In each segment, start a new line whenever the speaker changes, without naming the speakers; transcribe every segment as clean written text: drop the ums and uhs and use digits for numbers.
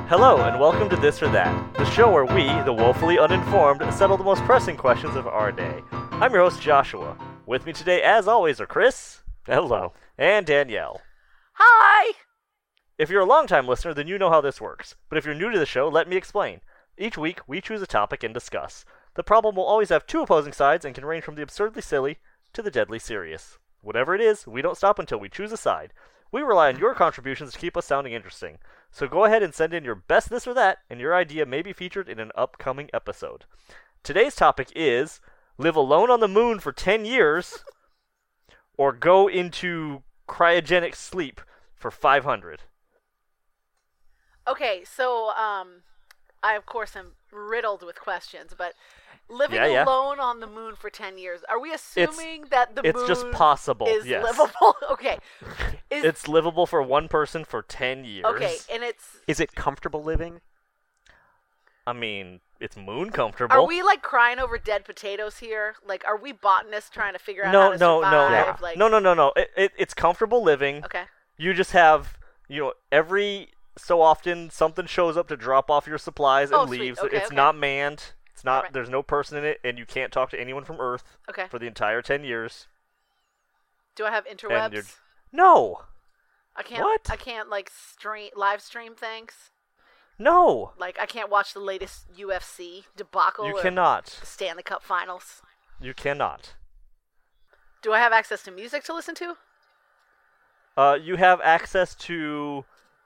Hello, and welcome to This or That, the show where we, the woefully uninformed, settle the most pressing questions of our day. I'm your host, Joshua. With me today, as always, are Chris.
Hello.
And Danielle.
Hi!
If you're a longtime listener, then you know how this works. But if you're new to the show, let me explain. Each week, we choose a topic and discuss. The problem will always have two opposing sides and can range from the absurdly silly to the deadly serious. Whatever it is, we don't stop until we choose a side. We rely on your contributions to keep us sounding interesting. So go ahead and send in your best this or that, and your idea may be featured in an upcoming episode. Today's topic is live alone on the moon for 10 years or go into cryogenic sleep for 500.
Okay, so, I, of course, am riddled with questions, but living
Yeah.
alone on the moon for 10 years, are we assuming that the
It's
moon
just possible,
is
yes.
livable? Okay.
It's livable for one person for 10 years.
Okay, and it's...
Is it comfortable living?
I mean, it's moon comfortable.
Are we, like, crying over dead potatoes here? Like, are we botanists trying to figure out
No,
how to
no,
survive?
Yeah.
Like...
No. It's comfortable living.
Okay.
You just have, every so often something shows up to drop off your supplies and
Oh, sweet.
leaves.
Okay,
It's
okay.
not manned. It's not.
Alright.
There's no person in it, and you can't talk to anyone from Earth
Okay.
for the entire 10 years.
Do I have
And
interwebs?
No,
I can't,
What?
I can't, like, live stream things?
no,
Like, I can't watch the latest UFC debacle
you
or
cannot.
the Stanley Cup Finals?
You cannot.
Do I have access to music to listen to?
You have access to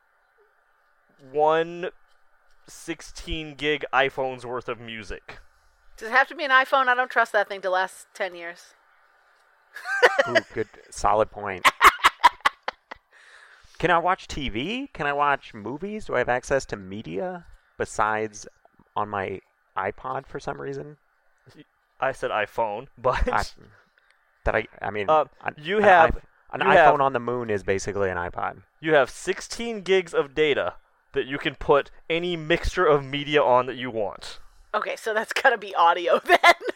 one 16 gig iPhone's worth of music.
Does it have to be an iPhone? I don't trust that thing to last 10 years.
Ooh, good, solid point. Can I watch TV? Can I watch movies? Do I have access to media besides on my iPod for some reason?
I said iPhone, but you have
an
you
iPhone
have-
on the moon is basically an iPod.
you have 16 gigs of data that you can put any mixture of media on that you want.
Okay, so that's gotta be audio then.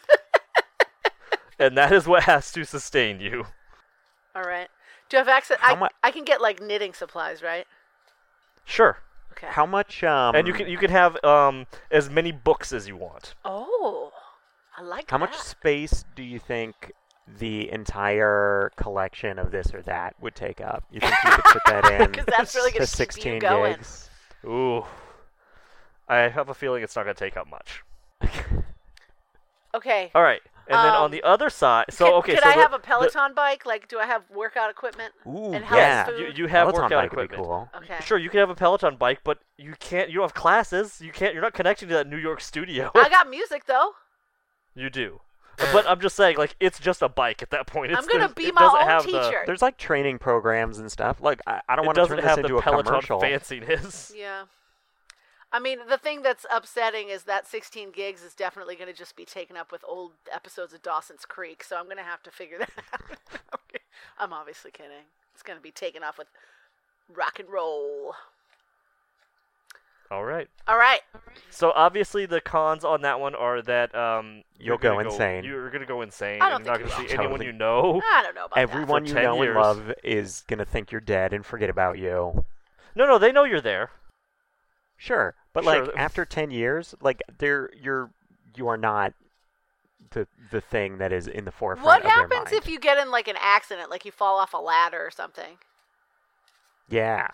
And that is what has to sustain you.
All right. Do you have access? I can get like knitting supplies, right?
Sure.
Okay.
How much?
And you can have as many books as you want.
Oh, I like
How
that.
much space do you think the entire collection of this or that would take up? You think you could fit that in?
'Cause that's really gonna
the
keep
16
you going.
gigs.
Ooh. I have a feeling it's not going to take up much.
Okay.
All right. And then on the other side,
Could I have a Peloton bike? Like, do I have workout equipment?
Ooh,
And health
yeah.
food?
you have
Peloton
workout
bike would be
equipment.
cool.
Okay.
Sure, you can have a Peloton bike, but you don't have classes. You're not connecting to that New York studio.
I got music though.
You do. But I'm just saying, like, it's just a bike at that point.
I'm gonna be
it
my
doesn't
own
have
teacher.
There's like training programs and stuff. Like I don't
It
want to
doesn't
turn this
have
into
the
a
Peloton
commercial.
fanciness.
Yeah. I mean, the thing that's upsetting is that 16 gigs is definitely going to just be taken up with old episodes of Dawson's Creek, so I'm going to have to figure that out. Okay. I'm obviously kidding. It's going to be taken off with rock and roll.
All right.
All right.
So obviously the cons on that one are that
You'll go insane.
You're gonna go insane.
I don't
You're not
think
gonna
you
see
will.
anyone
Totally.
you know.
I don't know about
Everyone
For
you
10
know
years.
and love is gonna think you're dead and forget about you.
No, they know you're there.
Sure, but
Sure.
like after 10 years, like you are not the thing that is in the
that.
forefront
What
of their
happens
mind.
if you get in like an accident, like you fall off a ladder or something?
Yeah.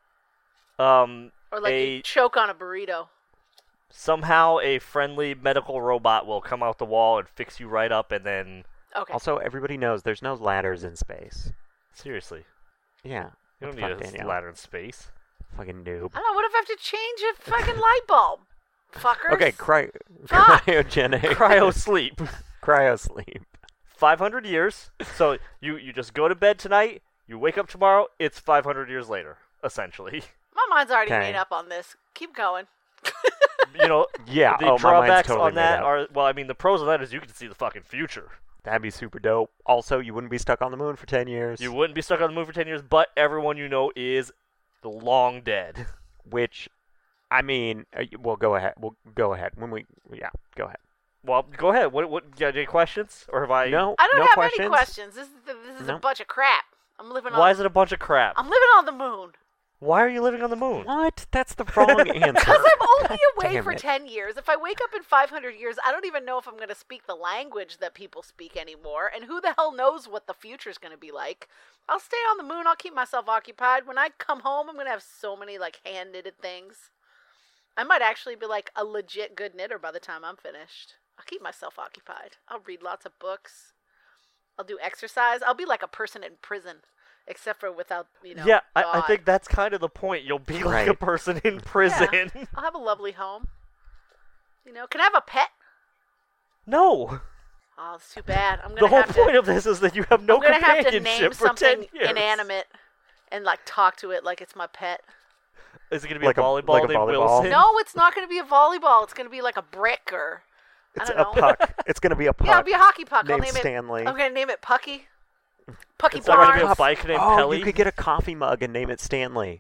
Or like
A-
you choke on a burrito?
Somehow a friendly medical robot will come out the wall and fix you right up, and then
Okay.
Also, everybody knows there's no ladders in space.
seriously,
Yeah.
you don't
What the
need
fuck,
a
Danielle?
ladder in space.
Fucking noob.
I don't know. What if I have to change a fucking light bulb? Fuckers.
Okay,
Fuck.
cryogenic.
Cryo sleep.
Cryo sleep.
500 years. So you just go to bed tonight. You wake up tomorrow. It's 500 years later, essentially.
My mind's already
Okay.
made up on this. Keep going.
You know,
Yeah.
the
Oh, my mind's
drawbacks
totally
on that
made up.
are, well, I mean, the pros of that is you can see the fucking future.
That'd be super dope. Also, you wouldn't be stuck on the moon for 10 years.
You wouldn't be stuck on the moon for 10 years, but everyone you know is long dead.
Which, I mean, well, go ahead. We'll go ahead. Go ahead.
Well, go ahead. What any questions? Or have I...
No,
I don't
no
have
questions.
any questions. This is a
No.
bunch of crap. I'm living on.
Why is it a bunch of crap?
I'm living on the moon.
Why are you living on the moon?
What? That's the wrong answer.
Because I'm only
God
away
damn
for
it.
10 years. If I wake up in 500 years, I don't even know if I'm going to speak the language that people speak anymore. And who the hell knows what the future's going to be like? I'll stay on the moon. I'll keep myself occupied. When I come home, I'm going to have so many, like, hand-knitted things. I might actually be, like, a legit good knitter by the time I'm finished. I'll keep myself occupied. I'll read lots of books. I'll do exercise. I'll be like a person in prison. Except for without,
Yeah, I
God.
think that's kind of the point. You'll be like a
Right.
person in prison.
Yeah. I'll have a lovely home. Can I have a pet?
No.
Oh, it's too bad. I'm
The
gonna
whole
have
point
to.
of this is that you have no
I'm gonna have to
companionship
name
for 10
something
years.
inanimate and like talk to it like it's my pet.
Is it going to be
Like
a
a-
volleyball
like a
named
volleyball?
Wilson?
No, it's not gonna be a volleyball. It's gonna be like a brick or
It's
I
a
don't know.
puck. It's going to be a puck.
Yeah, it'll be a hockey puck. I'll
named
name
Stanley.
it. I'm gonna name it Pucky. Pucky
It's not going to be
Barnes.
a bike named
Oh,
Pelly?
you could get a coffee mug and name it Stanley.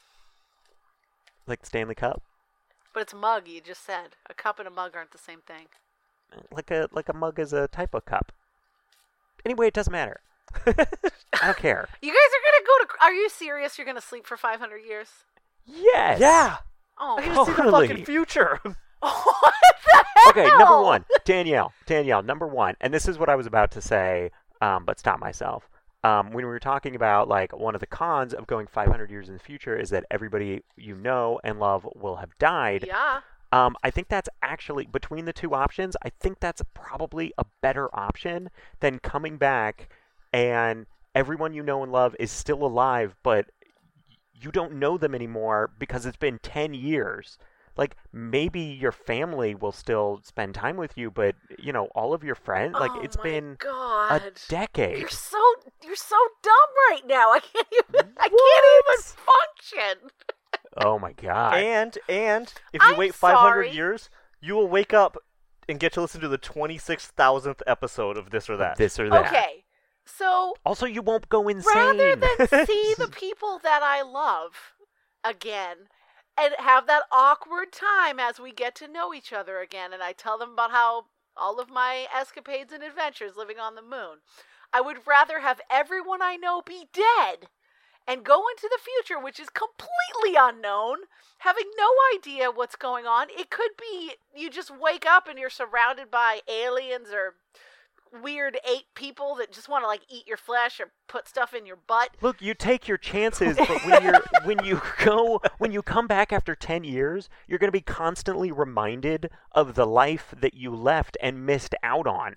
Like Stanley Cup?
But it's a mug. You just said a cup and a mug aren't the same thing.
Like a mug is a type of cup. Anyway, it doesn't matter. I don't care.
You guys are gonna go to. Are you serious? You're gonna sleep for 500 years?
Yes.
Yeah.
Oh,
I can
Oh,
see the
really?
fucking future.
what the hell?
Okay, number one, Danielle, number one, and this is what I was about to say, but stop myself. When we were talking about like one of the cons of going 500 years in the future is that everybody you know and love will have died.
Yeah.
I think that's actually between the two options. I think that's probably a better option than coming back and everyone you know and love is still alive, but you don't know them anymore because it's been 10 years. Like maybe your family will still spend time with you, but all of your friends, like
Oh
it's
my
been
God.
a decade.
You're so dumb right now. I can't even function.
Oh my God.
And if you
I'm
wait 500
sorry.
years, you will wake up and get to listen to the 26,000th episode of This or That.
This or that.
Okay. So
Also, you won't go insane.
rather than see the people that I love again and have that awkward time as we get to know each other again and I tell them about how all of my escapades and adventures living on the moon, I would rather have everyone I know be dead and go into the future, which is completely unknown, having no idea what's going on. It could be you just wake up and you're surrounded by aliens or weird ape people that just want to like eat your flesh or put stuff in your butt.
Look, you take your chances, but when you come back after 10 years, you're going to be constantly reminded of the life that you left and missed out on.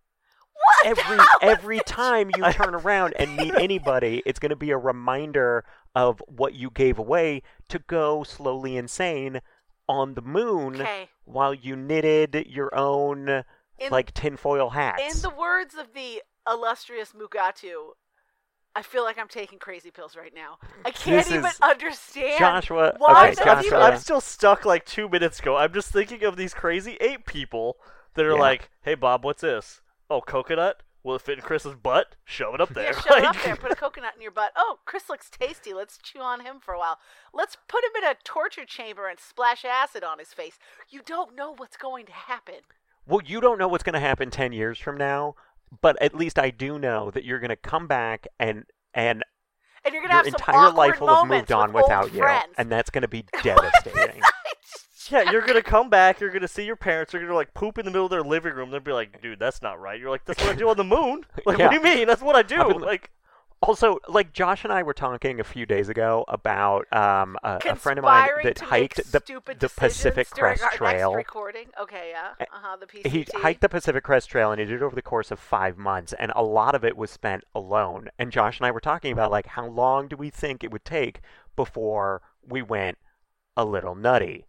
What the hell
Every
is this?
time you turn around and meet anybody, it's going to be a reminder of what you gave away to go slowly insane on the moon
Okay.
while you knitted your own like tinfoil hats.
In the words of the illustrious Mugatu, I feel like I'm taking crazy pills right now. I can't
This
even
is-
understand.
Joshua,
why
okay,
the
Joshua.
people-
I'm still stuck like 2 minutes ago. I'm just thinking of these crazy ape people that are
Yeah.
like, hey, Bob, what's this? Oh, coconut? Will it fit in Chris's butt? Shove it up there.
Yeah, shove it up
Like-
there. Put a coconut in your butt. Oh, Chris looks tasty. Let's chew on him for a while. Let's put him in a torture chamber and splash acid on his face. You don't know what's going to happen.
Well, you don't know what's going to happen 10 years from now, but at least I do know that you're going to come back and
And you're gonna
your
have some
entire
awkward
life will have
moments
moved on
with
without
old
you,
friends.
and that's going to be devastating.
Yeah, you're gonna come back. You're gonna see your parents. You're gonna like poop in the middle of their living room. They'll be like, "Dude, that's not right." You're like, "That's what I do on the moon." Like,
Yeah.
what do you mean? That's what I do.
I've been-
Like,
Also, like Josh and I were talking a few days ago about a friend of mine
Conspiring
that
to
hiked
make
the
stupid
Pacific
decisions during
Crest
our next
Trail.
recording. Okay, yeah. The PCT.
He hiked the Pacific Crest Trail, and he did it over the course of 5 months, and a lot of it was spent alone. And Josh and I were talking about like how long do we think it would take before we went a little nutty,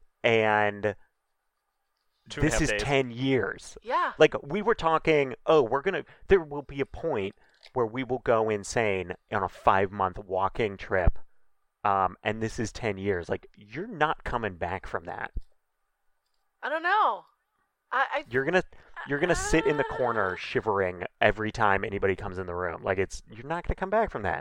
and
2.5
this is
days.
10 years.
Yeah.
Like we were talking, there will be a point where we will go insane on a 5-month walking trip, and this is 10 years. Like you're not coming back from that.
I don't know.
You're gonna sit in the corner shivering every time anybody comes in the room. Like you're not gonna come back from that.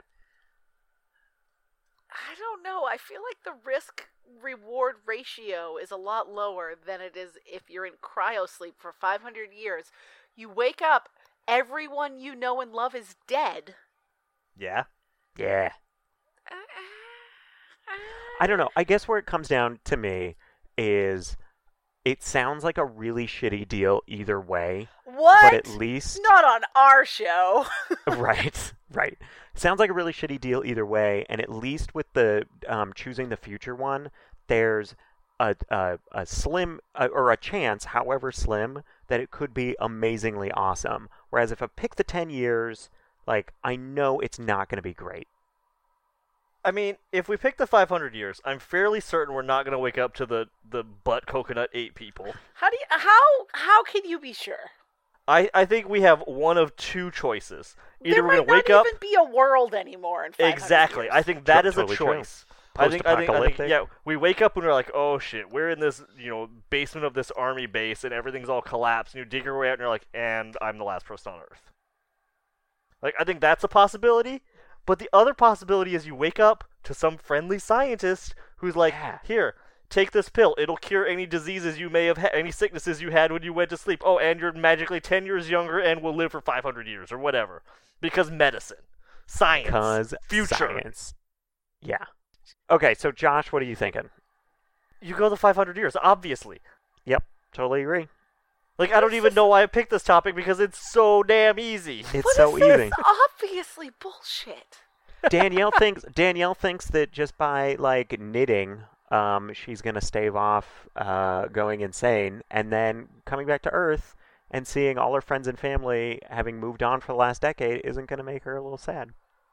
I don't know. I feel like the risk reward ratio is a lot lower than it is if you're in cryo sleep for 500 years. You wake up, everyone you know and love is dead.
yeah.
Yeah. I don't know. I guess where it comes down to me is it sounds like a really shitty deal either way.
What?
But at least...
Not on our show.
Right. Sounds like a really shitty deal either way, and at least with the choosing the future one, there's a slim or a chance, however slim, that it could be amazingly awesome. Whereas if I pick the 10 years, like, I know it's not going to be great.
I mean, if we pick the 500 years, I'm fairly certain we're not going to wake up to the butt coconut 8 people.
How can you be sure?
I think we have one of two choices. Either
there
we're going
might
to wake up.
not even be a world anymore in 500
Exactly.
years.
I think that is
Totally
a
true.
choice. I think,
Post-apocalyptic.
yeah, we wake up and we're like, oh shit, we're in this, basement of this army base and everything's all collapsed, and you dig your way out and you're like, and I'm the last person on Earth. Like, I think that's a possibility, but the other possibility is you wake up to some friendly scientist who's like,
Yeah.
here, take this pill, it'll cure any diseases you may have had, any sicknesses you had when you went to sleep. Oh, and you're magically 10 years younger and will live for 500 years or whatever. Because medicine. Science.
Because
future.
science. Yeah. Okay, so Josh, what are you thinking?
You go the 500 years, obviously.
Yep, totally agree.
Like, I don't even know why I picked this topic because it's so damn easy.
It's
But
so
this
easy.
is obviously bullshit.
Danielle thinks that just by like knitting, she's gonna stave off going insane, and then coming back to Earth and seeing all her friends and family having moved on for the last decade isn't gonna make her a little sad.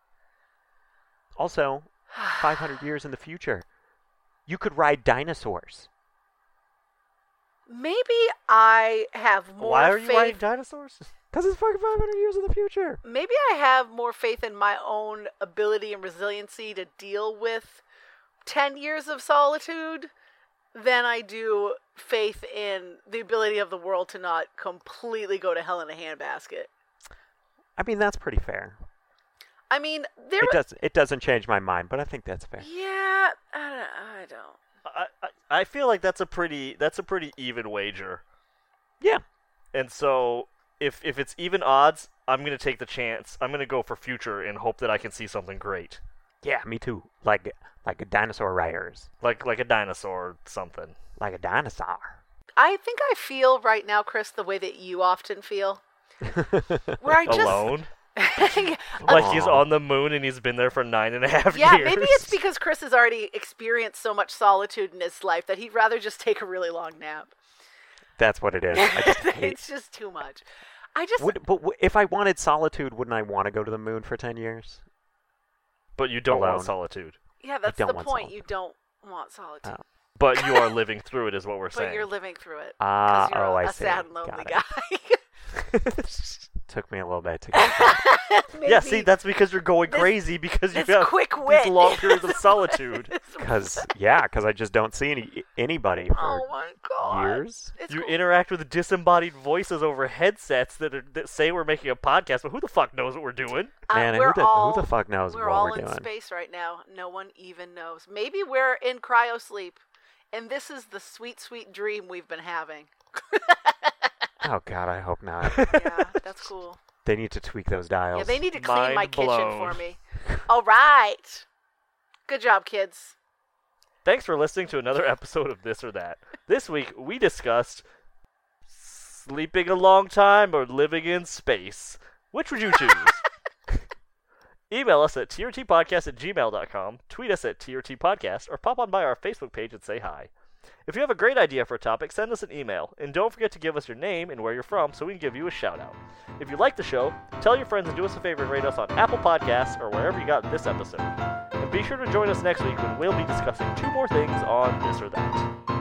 Also, 500 years in the future, you could ride dinosaurs.
Maybe I have more
Why are you
faith.
riding dinosaurs?
Because it's fucking 500 years in the future.
Maybe I have more faith in my own ability and resiliency to deal with 10 years of solitude than I do faith in the ability of the world to not completely go to hell in a handbasket.
I mean, that's pretty fair.
I mean,
It doesn't change my mind, but I think that's fair.
Yeah, I don't.
I feel like that's a pretty even wager.
Yeah.
And so if it's even odds, I'm gonna take the chance. I'm gonna go for future and hope that I can see something great,
Yeah, me too. Like a dinosaur riders.
like a dinosaur or something.
Like a dinosaur.
I think I feel right now, Chris, the way that you often feel. Where I just...
Alone,
Yeah,
like he's
Aw.
on the moon and he's been there for 9.5
yeah,
years.
maybe it's because Chris has already experienced so much solitude in his life that he'd rather just take a really long nap.
That's what it is. I just hate.
It's just too much. I just...
If I wanted solitude, wouldn't I want to go to the moon for 10 years?
But you don't
Alone.
want solitude.
Yeah, that's
don't
the
want
point.
solitude.
You don't want solitude.
Oh.
But you are living through it, is what we're
But
saying.
you're living through it.
Ah,
'Cause you're
oh, I
a
see.
sad and lonely
Got
guy.
it. Took me a little bit to get there.
Yeah, see,
Maybe
that's because you're going
this-
crazy because you
this
have
quick wit
these long periods of
is
solitude.
what it is.
Because I just don't see anybody for
Oh my god.
years.
It's
You
cool.
interact with disembodied voices over headsets that say we're making a podcast, but who the fuck knows what we're doing?
Man,
we're
who the fuck knows
We're
what
all
we're
in
doing?
space right now. No one even knows. Maybe we're in cryo sleep, and this is the sweet, sweet dream we've been having.
Oh God, I hope not.
Yeah, that's cool.
They need to tweak those dials.
Yeah, they need to clean my
Mind
kitchen
blown.
for me. All right. Good job, kids.
Thanks for listening to another episode of This or That. This week, we discussed sleeping a long time or living in space. Which would you choose? Email us at trtpodcast@gmail.com, tweet us at trtpodcast, or pop on by our Facebook page and say hi. If you have a great idea for a topic, send us an email, and don't forget to give us your name and where you're from so we can give you a shout-out. If you like the show, tell your friends and do us a favor and rate us on Apple Podcasts or wherever you got this episode. And be sure to join us next week when we'll be discussing 2 more things on This or That.